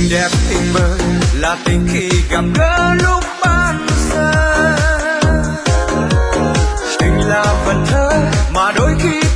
đẹp tình mơ là tình khi gặp gỡ lúc ban giờ. Tình là vần thơ mà đôi khi